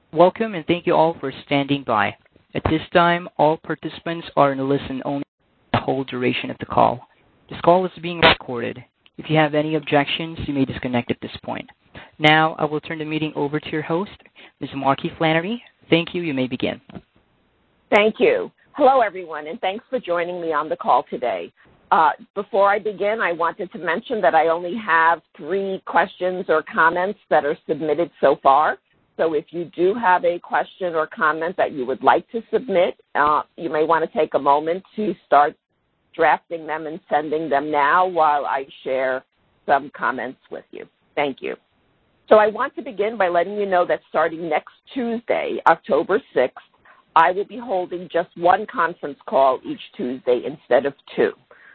Welcome and thank you all for standing by. At this time, all participants are in a listen-only the whole duration of the call. This call is being recorded. If you have any objections, you may disconnect at this point. Now, I will turn the meeting over to your host, Ms. Marky Flannery. Thank you. You may begin. Thank you. Hello, everyone, and thanks for joining me on the call today. Before I begin, I wanted to mention that I only have 3 questions or comments that are submitted so far. So if you do have a question or comment that you would like to submit, you may want to take a moment to start drafting them and sending them now while I share some comments with you. Thank you. So I want to begin by letting you know that starting next Tuesday, October 6th, I will be holding just 1 conference call each Tuesday instead of 2.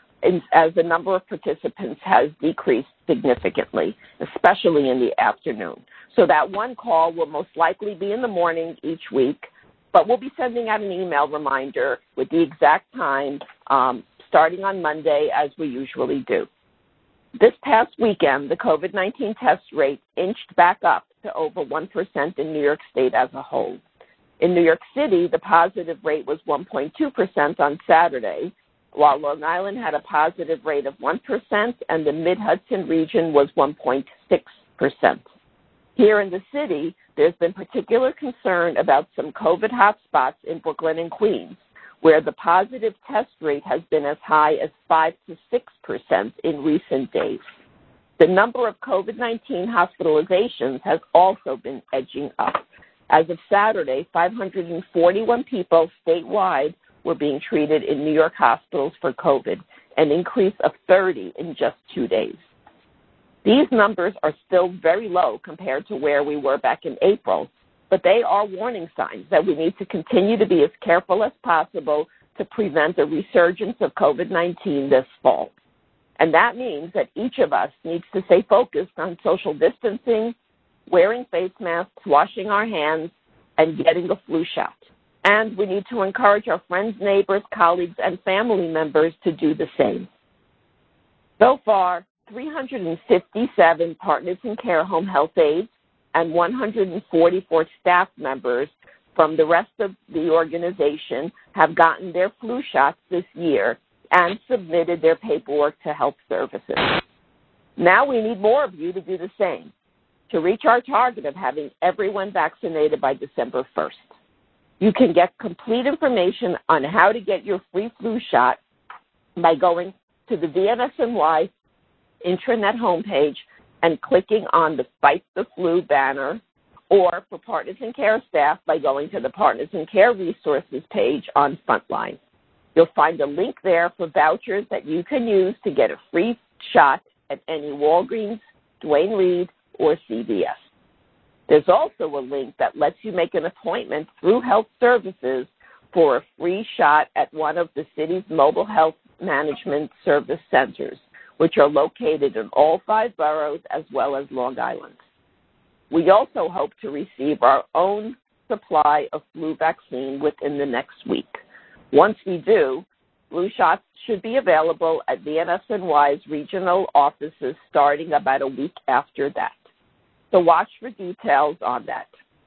As the number of participants has decreased significantly, especially in the afternoon. So that 1 call will most likely be in the morning each week, but we'll be sending out an email reminder with the exact time starting on Monday as we usually do. This past weekend, the COVID-19 test rate inched back up to over 1% in New York State as a whole. In New York City, the positive rate was 1.2% on Saturday, while Long Island had a positive rate of 1% and the Mid-Hudson region was 1.6%. Here in the city, there's been particular concern about some COVID hotspots in Brooklyn and Queens, where the positive test rate has been as high as 5 to 6% in recent days. The number of COVID-19 hospitalizations has also been edging up. As of Saturday, 541 people statewide were being treated in New York hospitals for COVID, an increase of 30 in just 2 days. These numbers are still very low compared to where we were back in April, but they are warning signs that we need to continue to be as careful as possible to prevent a resurgence of COVID-19 this fall. And that means that each of us needs to stay focused on social distancing, wearing face masks, washing our hands, and getting a flu shot. And we need to encourage our friends, neighbors, colleagues, and family members to do the same. So far, 357 Partners in Care home health aides and 144 staff members from the rest of the organization have gotten their flu shots this year and submitted their paperwork to health services. Now we need more of you to do the same to reach our target of having everyone vaccinated by December 1st. You can get complete information on how to get your free flu shot by going to the VNSNY intranet homepage and clicking on the Fight the Flu banner, or for Partners in Care staff by going to the Partners in Care resources page on Frontline. You'll find a link there for vouchers that you can use to get a free shot at any Walgreens, Duane Reade, or CVS. There's also a link that lets you make an appointment through health services for a free shot at one of the city's mobile health management service centers, which are located in all 5 boroughs as well as Long Island. We also hope to receive our own supply of flu vaccine within the next week. Once we do, flu shots should be available at VNSNY's regional offices starting about a week after that. So watch for details on that.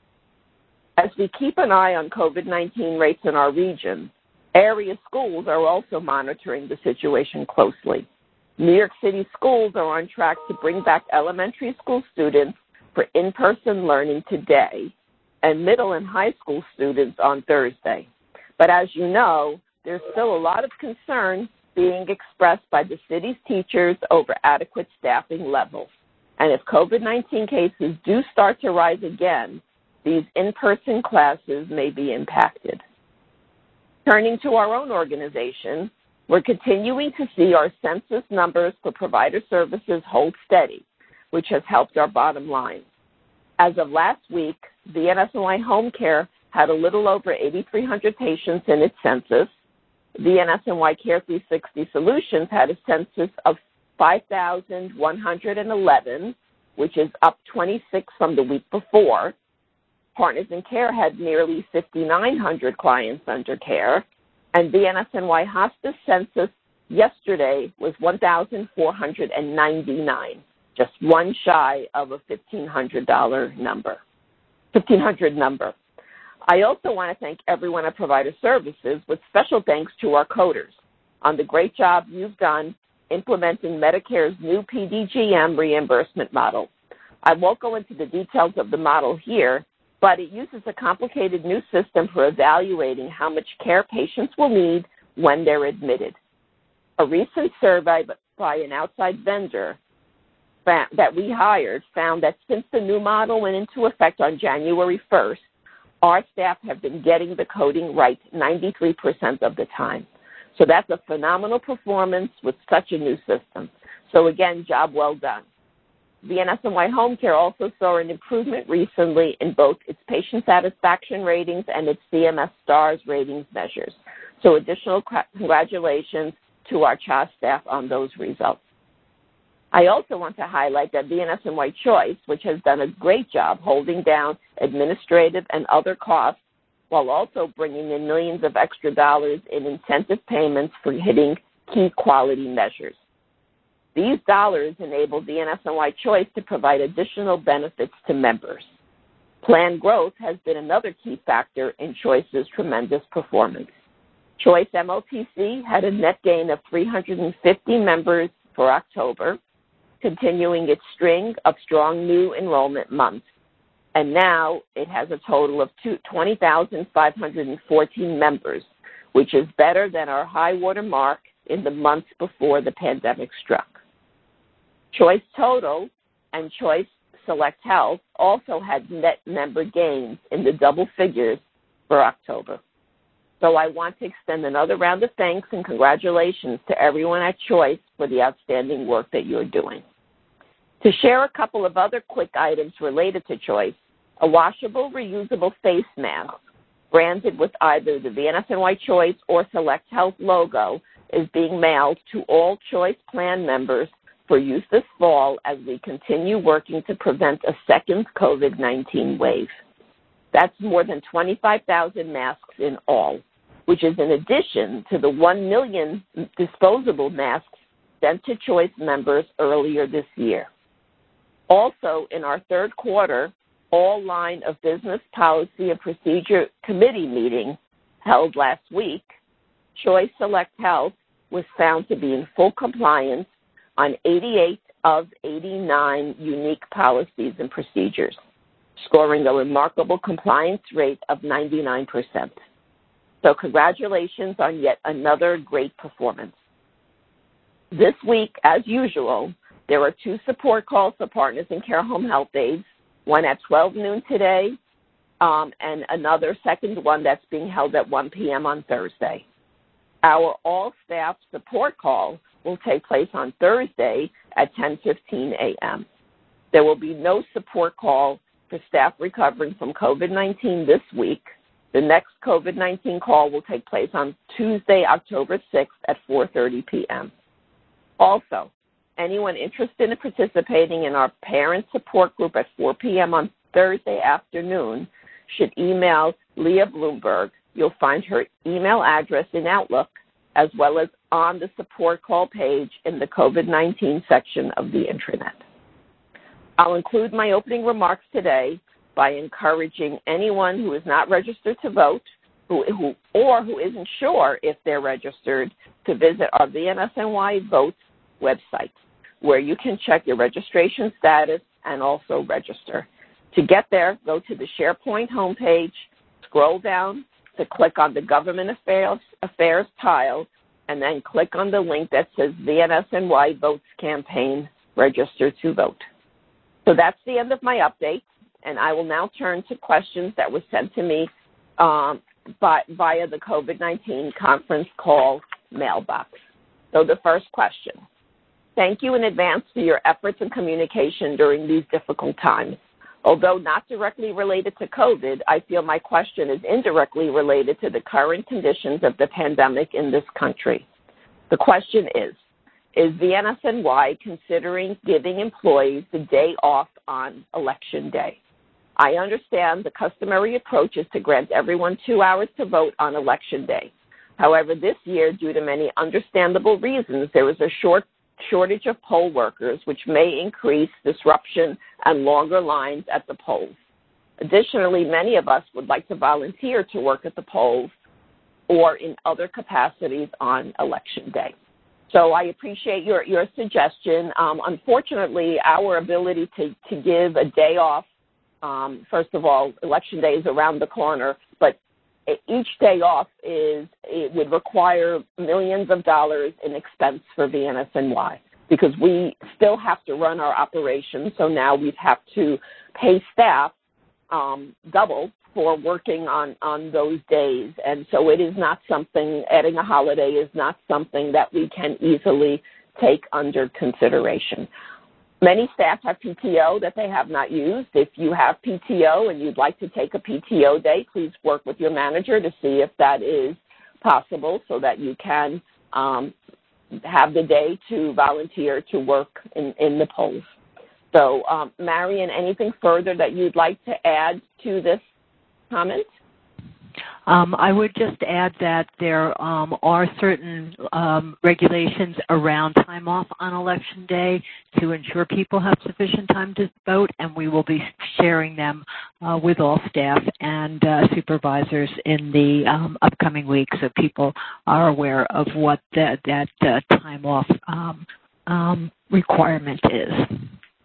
As we keep an eye on COVID-19 rates in our region, area schools are also monitoring the situation closely. New York City schools are on track to bring back elementary school students for in-person learning today and middle and high school students on Thursday. But as you know, there's still a lot of concern being expressed by the city's teachers over adequate staffing levels. And if COVID-19 cases do start to rise again, these in-person classes may be impacted. Turning to our own organization, we're continuing to see our census numbers for provider services hold steady, which has helped our bottom line. As of last week, VNSNY Home Care had a little over 8,300 patients in its census. VNSNY Care 360 Solutions had a census of 5,111, which is up 26 from the week before. Partners in Care had nearly 5,900 clients under care, and VNSNY Hospice census yesterday was 1,499, just one shy of a $1,500 number. 1500 number. I also want to thank everyone at Provider Services, with special thanks to our coders on the great job you've done implementing Medicare's new PDGM reimbursement model. I won't go into the details of the model here, but it uses a complicated new system for evaluating how much care patients will need when they're admitted. A recent survey by an outside vendor that we hired found that since the new model went into effect on January 1st, our staff have been getting the coding right 93% of the time. So that's a phenomenal performance with such a new system. So again, job well done. VNSNY Home Care also saw an improvement recently in both its patient satisfaction ratings and its CMS STARS ratings measures. So additional congratulations to our CHA staff on those results. I also want to highlight that VNSNY Choice, which has done a great job holding down administrative and other costs while also bringing in millions of extra dollars in incentive payments for hitting key quality measures. These dollars enable VNSNY Choice to provide additional benefits to members. Plan growth has been another key factor in Choice's tremendous performance. Choice MOTC had a net gain of 350 members for October, continuing its string of strong new enrollment months. And now it has a total of 20,514 members, which is better than our high water mark in the months before the pandemic struck. Choice Total and Choice Select Health also had net member gains in the double figures for October. So I want to extend another round of thanks and congratulations to everyone at Choice for the outstanding work that you're doing. To share a couple of other quick items related to Choice, a washable, reusable face mask branded with either the VNSNY Choice or Select Health logo is being mailed to all Choice plan members for use this fall as we continue working to prevent a second COVID-19 wave. That's more than 25,000 masks in all, which is in addition to the 1 million disposable masks sent to Choice members earlier this year. Also, in our third quarter, all line of business policy and procedure committee meeting held last week, Choice Select Health was found to be in full compliance on 88 of 89 unique policies and procedures, scoring a remarkable compliance rate of 99%. So congratulations on yet another great performance. This week, as usual, there are 2 support calls for partners in care home health aides, one at 12 noon today and another second one that's being held at 1 p.m. on Thursday. Our all-staff support call will take place on Thursday at 10:15 a.m. There will be no support call for staff recovering from COVID-19 this week. The next COVID-19 call will take place on Tuesday, October 6th at 4:30 p.m. Also, anyone interested in participating in our parent support group at 4 p.m. on Thursday afternoon should email Leah Bloomberg. You'll find her email address in Outlook as well as on the support call page in the COVID-19 section of the intranet. I'll include my opening remarks today by encouraging anyone who is not registered to vote who isn't sure if they're registered to visit our VNSNY Votes website, where you can check your registration status and also register. To get there, go to the SharePoint homepage, scroll down to click on the Government Affairs tile, and then click on the link that says VNSNY Votes Campaign, Register to Vote. So that's the end of my update, and I will now turn to questions that were sent to me via the COVID-19 conference call mailbox. So the first question. Thank you in advance for your efforts and communication during these difficult times. Although not directly related to COVID, I feel my question is indirectly related to the current conditions of the pandemic in this country. The question is VNSNY considering giving employees the day off on Election Day? I understand the customary approach is to grant everyone 2 hours to vote on Election Day. However, this year, due to many understandable reasons, there is a shortage of poll workers, which may increase disruption and longer lines at the polls. Additionally, many of us would like to volunteer to work at the polls or in other capacities on Election Day. So I appreciate your suggestion. Unfortunately, our ability to give a day off, first of all, Election Day is around the corner, but each day off it would require millions of dollars in expense for VNSNY because we still have to run our operations. So now we have to pay staff double for working on those days. And so it is not something, adding a holiday is not something that we can easily take under consideration. Many staff have PTO that they have not used. If you have PTO and you'd like to take a PTO day, please work with your manager to see if that is possible so that you can have the day to volunteer to work in the polls. So, Marion, anything further that you'd like to add to this comment? I would just add that there are certain regulations around time off on Election Day to ensure people have sufficient time to vote, and we will be sharing them with all staff and supervisors in the upcoming week so people are aware of what that time off requirement is.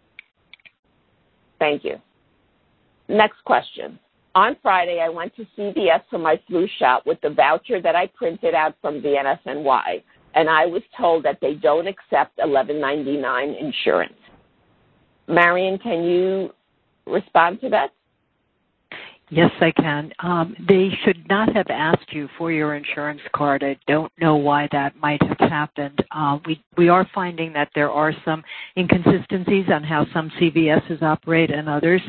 Thank you. Next question. On Friday, I went to CVS for my flu shot with the voucher that I printed out from VNSNY, and I was told that they don't accept $11.99 insurance. Marion, can you respond to that? Yes, I can. They should not have asked you for your insurance card. I don't know why that might have happened. We are finding that there are some inconsistencies on how some CVSs operate and others,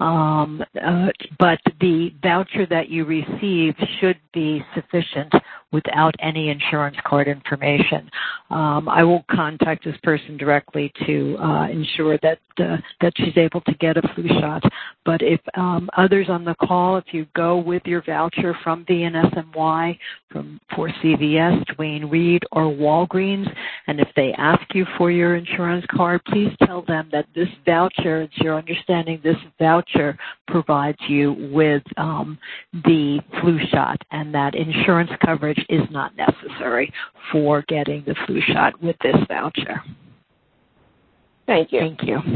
but the voucher that you receive should be sufficient without any insurance card information. I will contact this person directly to ensure that she's able to get a flu shot. But if others on the call, if you go with your voucher from VNSNY, for CVS, Duane Reade, or Walgreens, and if they ask you for your insurance card, please tell them that this voucher, it's your understanding this voucher provides you with the flu shot and that insurance coverage is not necessary for getting the flu shot with this voucher. Thank you. Thank you.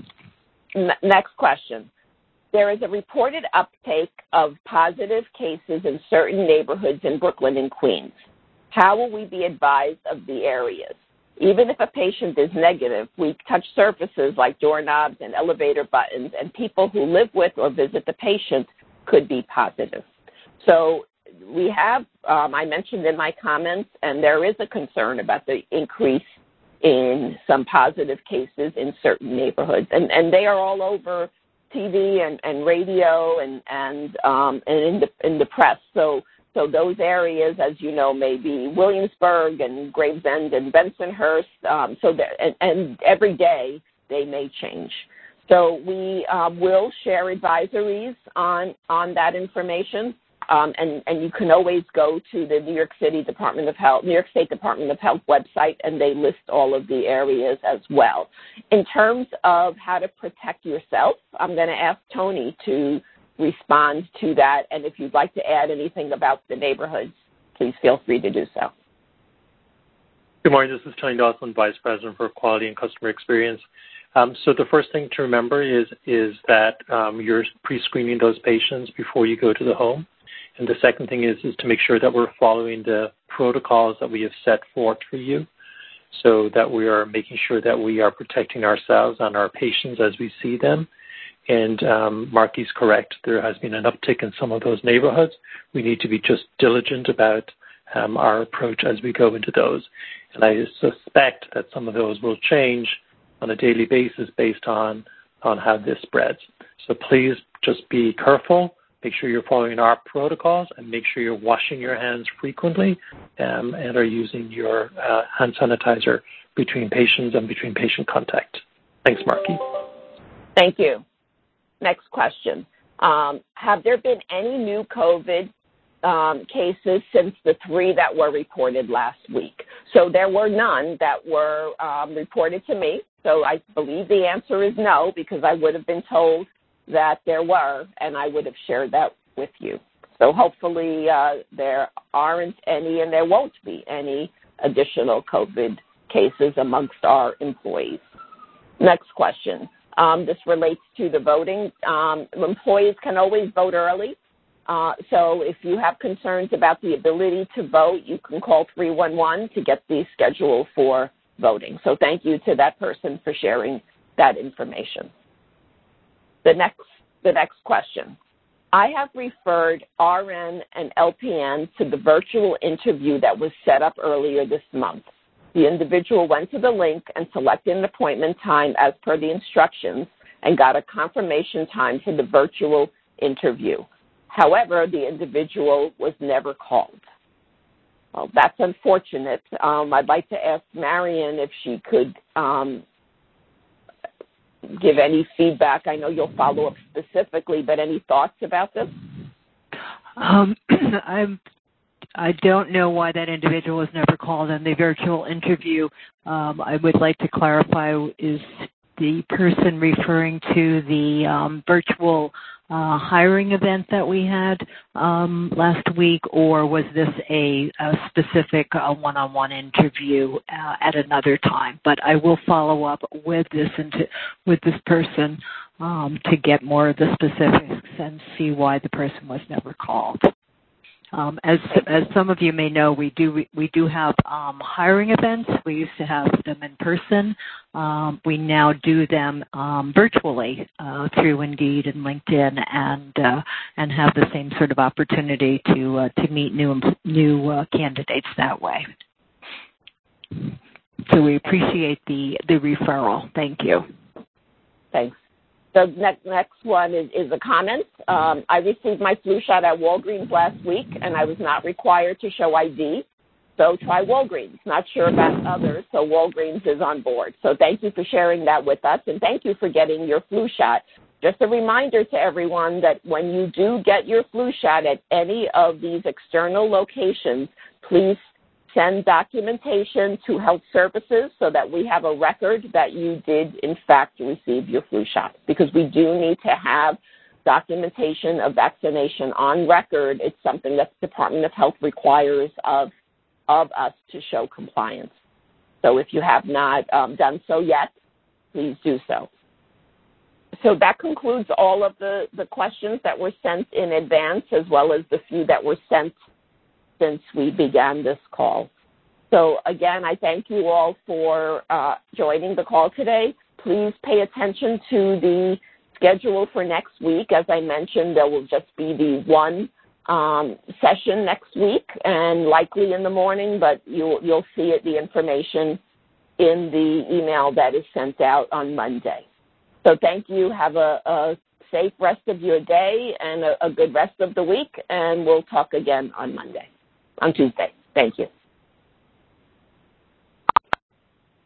Next question. There is a reported uptake of positive cases in certain neighborhoods in Brooklyn and Queens. How will we be advised of the areas? Even if a patient is negative, we touch surfaces like doorknobs and elevator buttons, and people who live with or visit the patient could be positive. So we have, I mentioned in my comments, and there is a concern about the increase in some positive cases in certain neighborhoods, and they are all over TV and radio and in the press. So those areas, as you know, may be Williamsburg and Gravesend and Bensonhurst. And every day they may change. So we will share advisories on that information. And you can always go to the New York State Department of Health website, and they list all of the areas as well. In terms of how to protect yourself, I'm going to ask Tony to respond to that. And if you'd like to add anything about the neighborhoods, please feel free to do so. Good morning. This is Tony Dawson, Vice President for Quality and Customer Experience. So the first thing to remember is that you're pre-screening those patients before you go to the home. And the second thing is to make sure that we're following the protocols that we have set forth for you so that we are making sure that we are protecting ourselves and our patients as we see them. And Marky's correct. There has been an uptick in some of those neighborhoods. We need to be just diligent about our approach as we go into those. And I suspect that some of those will change on a daily basis based on how this spreads. So please just be careful. Make sure you're following our protocols and make sure you're washing your hands frequently and are using your hand sanitizer between patients and between patient contact. Thanks, Marky. Thank you. Next question. Have there been any new COVID cases since the 3 that were reported last week? So there were none that were reported to me. So I believe the answer is no, because I would have been told that there were, and I would have shared that with you. So hopefully there aren't any and there won't be any additional COVID cases amongst our employees. Next question. This relates to the voting. Employees can always vote early. So if you have concerns about the ability to vote, you can call 311 to get the schedule for voting. So thank you to that person for sharing that information. The next question. I have referred RN and LPN to the virtual interview that was set up earlier this month. The individual went to the link and selected an appointment time as per the instructions and got a confirmation time for the virtual interview. However, the individual was never called. Well, that's unfortunate. I'd like to ask Marion if she could give any feedback. I know you'll follow up specifically, but any thoughts about this? I don't know why that individual was never called in the virtual interview. I would like to clarify, is the person referring to the virtual hiring event that we had last week, or was this a specific one-on-one interview at another time? But I will follow up with this person to get more of the specifics and see why the person was never called. As some of you may know, we do have hiring events. We used to have them in person. We now do them virtually through Indeed and LinkedIn, and have the same sort of opportunity to meet new candidates that way. So we appreciate the referral. Thank you. Thanks. The next one is a comment. I received my flu shot at Walgreens last week, and I was not required to show ID. So try Walgreens. Not sure about others, so Walgreens is on board. So thank you for sharing that with us, and thank you for getting your flu shot. Just a reminder to everyone that when you do get your flu shot at any of these external locations, please send documentation to health services so that we have a record that you did, in fact, receive your flu shot, because we do need to have documentation of vaccination on record. It's something that the Department of Health requires of us to show compliance. So if you have not done so yet, please do so. So that concludes all of the questions that were sent in advance, as well as the few that were sent since we began this call. So again, I thank you all for joining the call today. Please pay attention to the schedule for next week. As I mentioned, there will just be the one session next week, and likely in the morning, but you'll see the information in the email that is sent out on Monday. So thank you. Have a safe rest of your day and a good rest of the week, and we'll talk again on Tuesday. Thank you.